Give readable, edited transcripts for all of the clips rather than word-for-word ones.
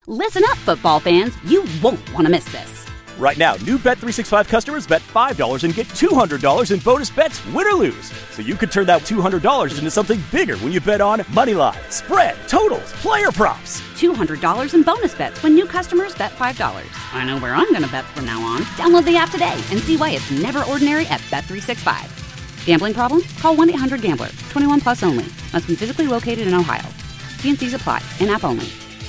Listen up, football fans. You won't want to miss this. Right now, new Bet365 customers bet $5 and get $200 in bonus bets, win or lose. So you could turn that $200 into something bigger when you bet on money line, spread, totals, player props. $200 in bonus bets when new customers bet $5. I know where I'm going to bet from now on. Download the app today and see why it's never ordinary at Bet365. Gambling problem? Call 1-800-GAMBLER. 21 plus only. Must be physically located in Ohio. T&Cs apply. In-app only.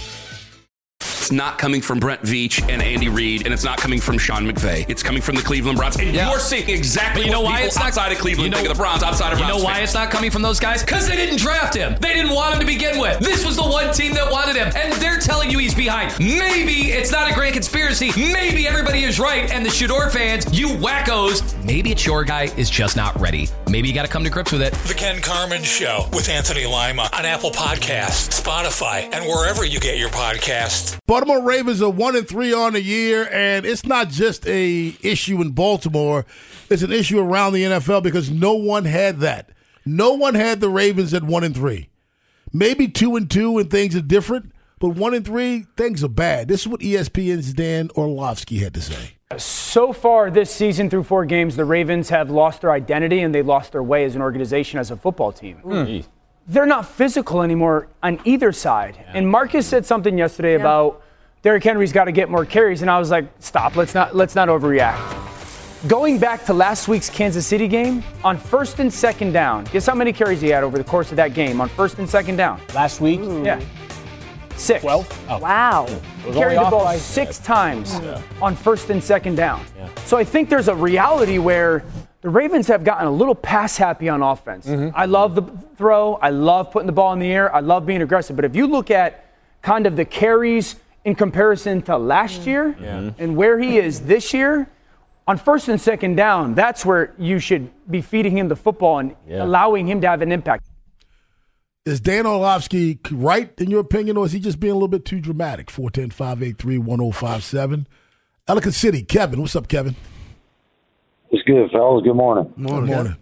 It's not coming from Brent Veach and Andy Reid, and it's not coming from Sean McVay. It's coming from the Cleveland Browns. And you're seeing exactly what people outside of Cleveland think of the Browns, outside of Browns. You know why it's not coming from those guys? Because they didn't draft him. They didn't want him to begin with. This was the one team that wanted him, and they're telling you he's behind. Maybe it's not a grand conspiracy. Maybe everybody is right, and the Shador fans, you wackos, maybe it's your guy is just not ready. Maybe you got to come to grips with it. The Ken Carman Show with Anthony Lima on Apple Podcasts, Spotify, and wherever you get your podcasts. Baltimore Ravens are 1-3 on the year, and it's not just a issue in Baltimore. It's an issue around the NFL because no one had that. No one had the Ravens at 1-3. Maybe 2-2 and things are different, but 1-3, things are bad. This is what ESPN's Dan Orlovsky had to say. So far this season, through 4 games, the Ravens have lost their identity and they lost their way as an organization, as a football team. They're not physical anymore on either side. Yeah. And Marcus said something yesterday about Derrick Henry's got to get more carries, and I was like, stop, let's not overreact. Going back to last week's Kansas City game, on 1st and 2nd down, guess how many carries he had over the course of that game on 1st and 2nd down? Last week? Yeah. 6. 12? Oh. Wow. He carried the ball 6 times on 1st and 2nd down. Yeah. So I think there's a reality where the Ravens have gotten a little pass happy on offense. I love the throw. I love putting the ball in the air. I love being aggressive. But if you look at kind of the carries in comparison to last year and where he is this year, on 1st and 2nd down, that's where you should be feeding him the football and allowing him to have an impact. Is Dan Orlovsky right, in your opinion, or is he just being a little bit too dramatic? 410-583-1057. Ellicott City, Kevin. What's up, Kevin? It's good, fellas. Good morning. Good morning.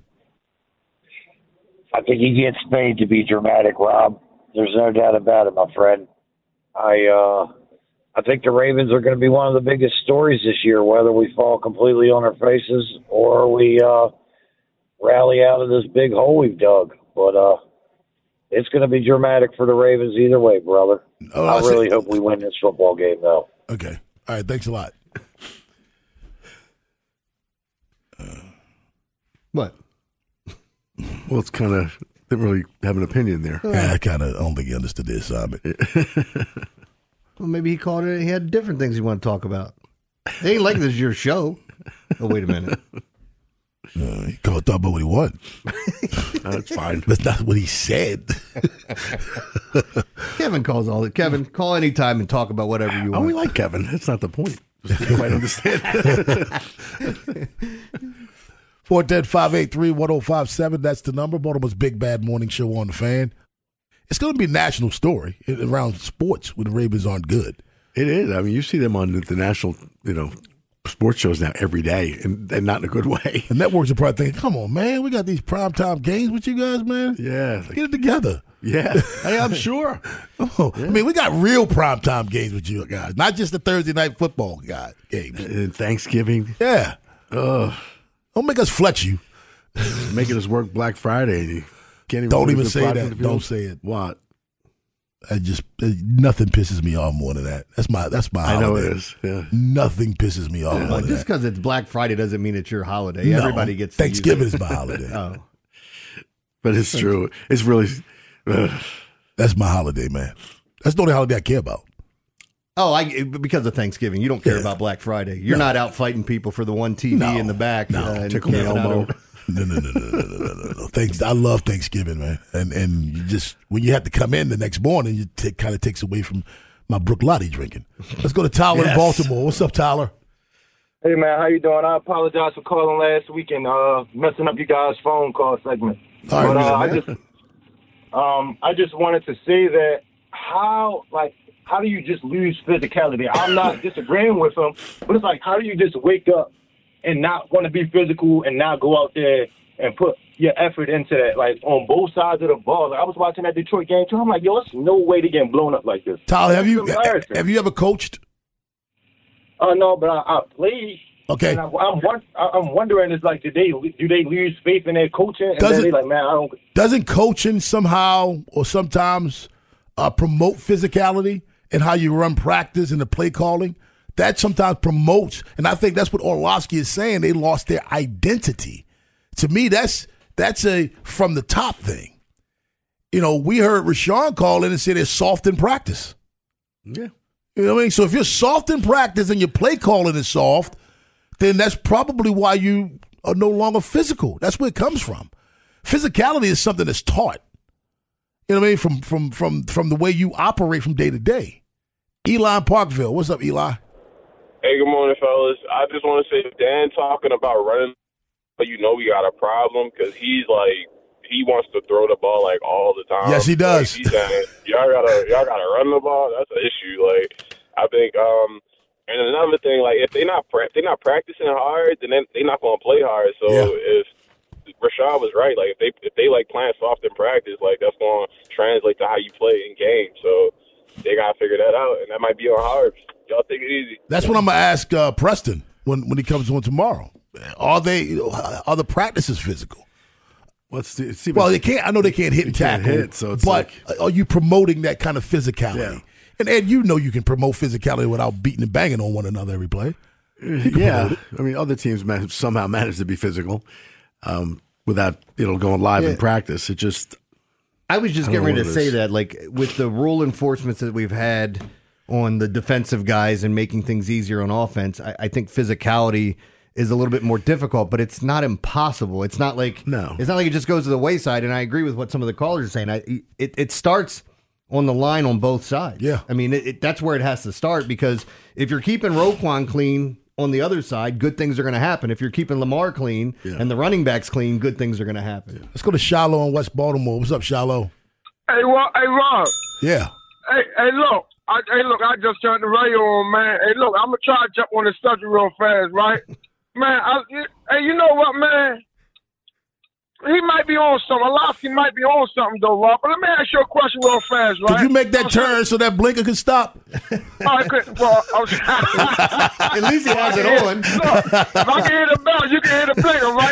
I think he gets paid to be dramatic, Rob. There's no doubt about it, my friend. I think the Ravens are going to be one of the biggest stories this year, whether we fall completely on our faces or we rally out of this big hole we've dug. But it's going to be dramatic for the Ravens either way, brother. I really hope we win this football game, though. Okay. All right. Thanks a lot. What? Well, it's kind of didn't really have an opinion there. I don't think he understood the assignment. Well, maybe he called it. He had different things he wanted to talk about. They ain't like this is your show. Oh, wait a minute. He talked about what he wanted. That's fine. That's not what he said. Kevin calls all it. Kevin, call anytime and talk about whatever you want. Oh, we like Kevin. That's not the point. Just quite understand. 410-583-1057. That's the number. Baltimore's Big Bad Morning Show on the Fan. It's going to be a national story around sports when the Ravens aren't good. It is. I mean, you see them on the national, sports shows now every day, and not in a good way. The networks are probably thinking, come on, man, we got these primetime games with you guys, man. Yeah. Get it together. Yeah. Hey, I'm sure. Yeah. I mean, we got real primetime games with you guys, not just the Thursday night football games. And Thanksgiving. Yeah. Don't make us flex you. Making us work Black Friday. You can't even Don't even say that. Don't say it. What? Nothing pisses me off more than that. That's my holiday. I know it is. Yeah. Nothing pisses me off more than just because it's Black Friday doesn't mean it's your holiday. No, everybody gets Thanksgiving is my holiday. Oh. But it's true. It's really that's my holiday, man. That's the only holiday I care about. Oh, because of Thanksgiving. You don't care about Black Friday. You're not out fighting people for the one TV in the back. Tickle me elbow. No. I love Thanksgiving, man. And you just, when you have to come in the next morning, it kind of takes away from my Brook Lottie drinking. Let's go to Tyler in Baltimore. What's up, Tyler? Hey, man, how you doing? I apologize for calling last week and messing up you guys' phone call segment. All right, I just wanted to say that how do you just lose physicality? I'm not disagreeing with him, but it's like, how do you just wake up and not want to be physical and not go out there and put your effort into that, like on both sides of the ball. Like, I was watching that Detroit game too. I'm like, yo, there's no way they're getting blown up like this. Tyler, have you ever coached? No, but I played. Okay. And I'm wondering, is like, do they lose faith in their coaching? And then they like, man, I don't. Doesn't coaching somehow or sometimes promote physicality in how you run practice and the play calling? That sometimes promotes, and I think that's what Orlovsky is saying. They lost their identity. To me, that's a from the top thing. You know, we heard Rashawn call in and say they're soft in practice. Yeah. You know what I mean? So if you're soft in practice and your play calling is soft, then that's probably why you are no longer physical. That's where it comes from. Physicality is something that's taught. You know what I mean? From the way you operate from day to day. Eli in Parkville. What's up, Eli? Hey, good morning, fellas. I just want to say, Dan talking about running, but we got a problem because he wants to throw the ball like all the time. Yes, he does. Like, he's saying, y'all gotta run the ball. That's an issue. Like, I think, and another thing, like if they're not practicing hard, then they're not gonna play hard. So if Rashad was right, like if they like playing soft in practice, like that's gonna translate to how you play in game. So they gotta figure that out, and that might be on Harvey. Y'all take it easy. That's what I'm gonna ask Preston when he comes on tomorrow. Are the practices physical? Well, they can't. I know they can't hit and tackle. But are you promoting that kind of physicality? Yeah. And Ed, you know you can promote physicality without beating and banging on one another every play. Yeah, I mean, other teams somehow manage to be physical without going live in practice. It just. I was just getting ready to say that, like with the rule enforcements that we've had on the defensive guys and making things easier on offense, I think physicality is a little bit more difficult, but it's not impossible. It's not like it just goes to the wayside. And I agree with what some of the callers are saying. It starts on the line on both sides. Yeah, I mean that's where it has to start, because if you're keeping Roquan clean on the other side, good things are going to happen. If you're keeping Lamar clean and the running backs clean, good things are going to happen. Yeah. Let's go to Shiloh in West Baltimore. What's up, Shiloh? Hey, Rob. Yeah. Hey, look. I just turned the radio on, man. Hey, look, I'm going to try to jump on this subject real fast, right? Man, hey, you know what, man? He might be on something. Orlovsky might be on something, though, Rob. But let me ask you a question real fast, right? Could you make that turn so that blinker can stop? I could. Well, at least he has it on. Look, if I can hear the bell, you can hear the blinker, right?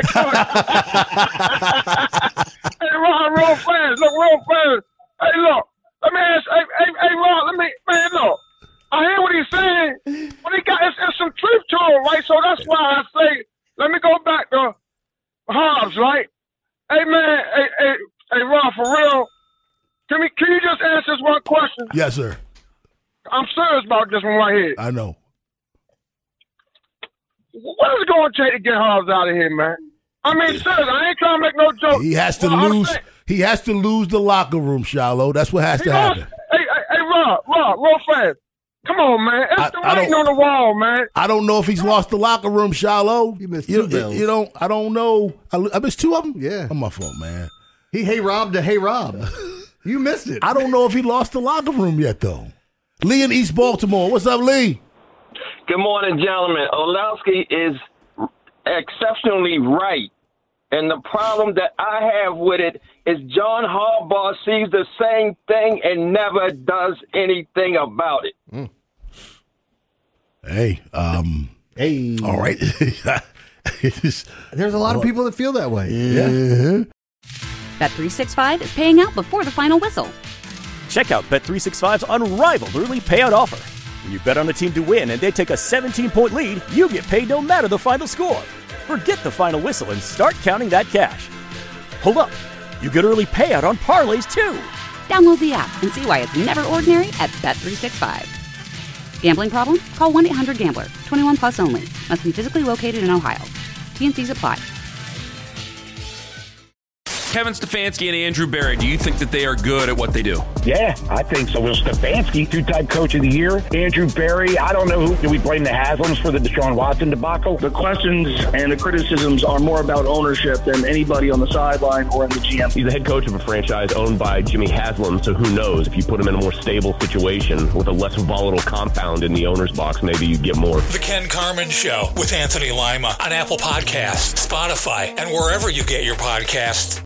Hey, Rob, real fast. Look, real fast. Hey, look. Let me ask. Hey, Rob. Man, look. I hear what he's saying. But it's some truth to it, right? So that's why I say, let me go back to Hobbs, right? Hey, man, hey, Rob, for real, can you just answer this one question? Yes, sir. I'm serious about this one right here. I know. What is it going to take to get Hobbs out of here, man? I mean, serious, I ain't trying to make no joke. He has to lose. He has to lose the locker room, Shiloh. That's what has to happen. Hey, Rob, real fast. Come on, man. It's the writing on the wall, man. I don't know if he's lost the locker room, Shiloh. You missed two bells. I don't know. I missed two of them? Yeah. I'm my fault, man. He hey Rob to hey Rob. You missed it. I don't know if he lost the locker room yet, though. Lee in East Baltimore. What's up, Lee? Good morning, gentlemen. Orlovsky is exceptionally right. And the problem that I have with it is John Harbaugh sees the same thing and never does anything about it. Mm. Hey, all right. There's a lot of people that feel that way. Yeah. Bet365 is paying out before the final whistle. Check out Bet365's unrivaled early payout offer. When you bet on a team to win and they take a 17-point lead, you get paid no matter the final score. Forget the final whistle and start counting that cash. Hold up. You get early payout on parlays, too. Download the app and see why it's never ordinary at Bet365. Gambling problem? Call 1-800-GAMBLER. 21 plus only. Must be physically located in Ohio. T&Cs apply. Kevin Stefanski and Andrew Berry, do you think that they are good at what they do? Yeah, I think so. Well, Stefanski, two-time coach of the year. Andrew Berry, I don't know who. Do we blame the Haslams for the Deshaun Watson debacle? The questions and the criticisms are more about ownership than anybody on the sideline or in the GM. He's the head coach of a franchise owned by Jimmy Haslam, so who knows? If you put him in a more stable situation with a less volatile compound in the owner's box, maybe you'd get more. The Ken Carman Show with Anthony Lima on Apple Podcasts, Spotify, and wherever you get your podcasts.